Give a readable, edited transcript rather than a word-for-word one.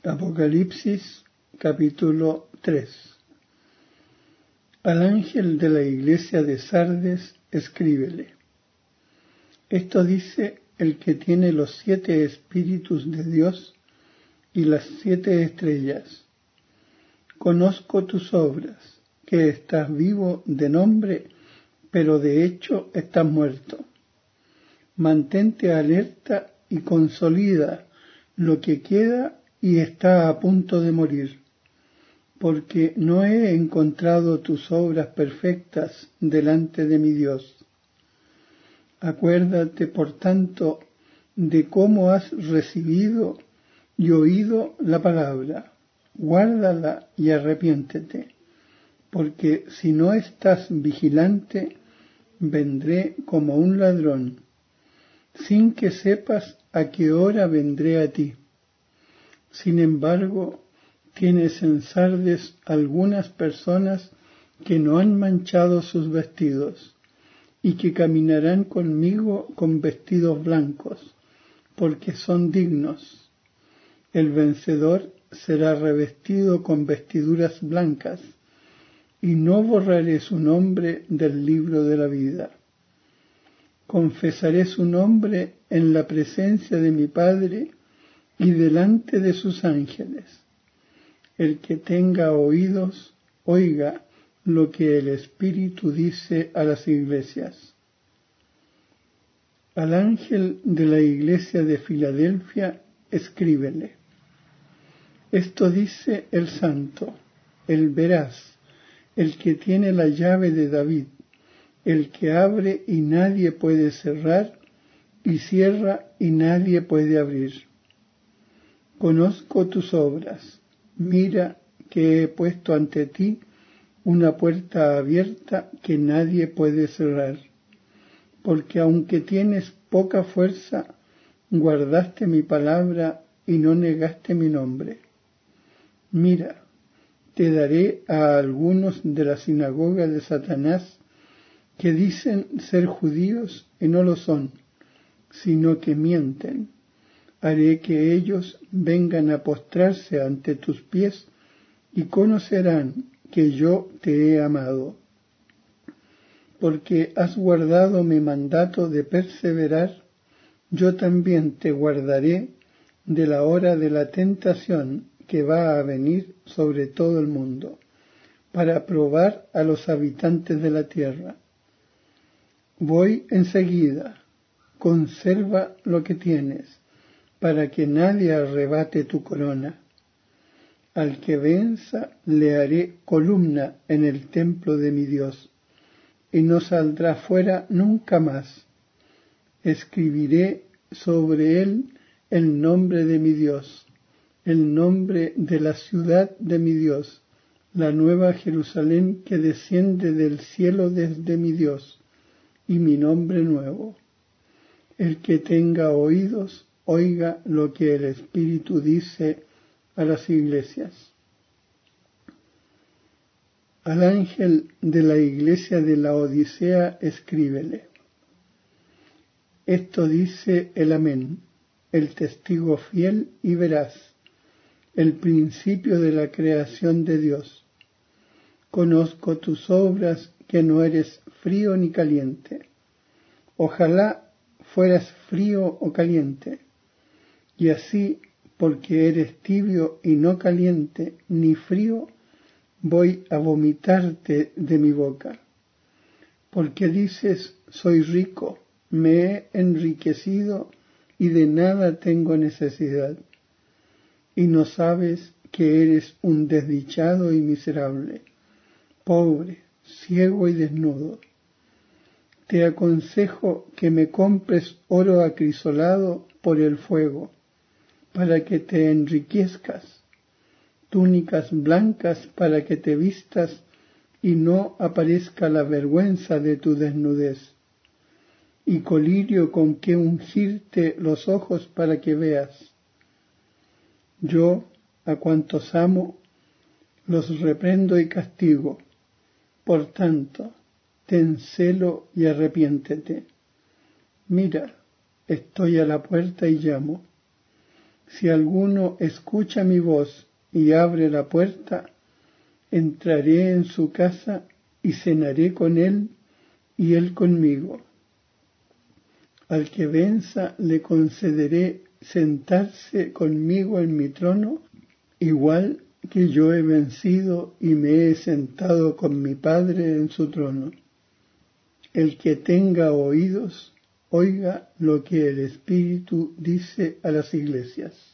Apocalipsis capítulo 3. Al ángel de la iglesia de Sardes escríbele: Esto dice el que tiene los 7 espíritus de Dios y las 7 estrellas. Conozco tus obras, que estás vivo de nombre, pero de hecho estás muerto. Mantente alerta y consolida lo que queda y está a punto de morir, porque no he encontrado tus obras perfectas delante de mi Dios. Acuérdate, por tanto, de cómo has recibido y oído la palabra, guárdala y arrepiéntete, porque si no estás vigilante, vendré como un ladrón, sin que sepas a qué hora vendré a ti. Sin embargo, tienes en Sardes algunas personas que no han manchado sus vestidos, y que caminarán conmigo con vestidos blancos, porque son dignos. El vencedor será revestido con vestiduras blancas, y no borraré su nombre del libro de la vida. Confesaré su nombre en la presencia de mi Padre y delante de sus ángeles. El que tenga oídos, oiga lo que el Espíritu dice a las iglesias. Al ángel de la iglesia de Filadelfia escríbele: Esto dice el santo, el veraz, el que tiene la llave de David, el que abre y nadie puede cerrar, y cierra y nadie puede abrir. Conozco tus obras, mira que he puesto ante ti una puerta abierta que nadie puede cerrar, porque aunque tienes poca fuerza, guardaste mi palabra y no negaste mi nombre. Mira, te daré a algunos de la sinagoga de Satanás, que dicen ser judíos y no lo son, sino que mienten. Haré que ellos vengan a postrarse ante tus pies y conocerán que yo te he amado. Porque has guardado mi mandato de perseverar, yo también te guardaré de la hora de la tentación que va a venir sobre todo el mundo, para probar a los habitantes de la tierra. Voy enseguida, conserva lo que tienes, para que nadie arrebate tu corona. Al que venza le haré columna en el templo de mi Dios, y no saldrá fuera nunca más. Escribiré sobre él el nombre de mi Dios, el nombre de la ciudad de mi Dios, la nueva Jerusalén que desciende del cielo desde mi Dios, y mi nombre nuevo. El que tenga oídos, oiga lo que el Espíritu dice a las iglesias. Al ángel de la iglesia de la Odisea escríbele: Esto dice el Amén, el testigo fiel y veraz, el principio de la creación de Dios. Conozco tus obras, que no eres frío ni caliente. Ojalá fueras frío o caliente, y así, porque eres tibio y no caliente ni frío, voy a vomitarte de mi boca. Porque dices, soy rico, me he enriquecido y de nada tengo necesidad, y no sabes que eres un desdichado y miserable, pobre, ciego y desnudo. Te aconsejo que me compres oro acrisolado por el fuego, para que te enriquezcas, túnicas blancas para que te vistas y no aparezca la vergüenza de tu desnudez, y colirio con que ungirte los ojos para que veas. Yo, a cuantos amo, los reprendo y castigo. Por tanto, ten celo y arrepiéntete. Mira, estoy a la puerta y llamo. Si alguno escucha mi voz y abre la puerta, entraré en su casa y cenaré con él y él conmigo. Al que venza le concederé sentarse conmigo en mi trono, igual que yo he vencido y me he sentado con mi Padre en su trono. El que tenga oídos, oiga lo que el Espíritu dice a las iglesias.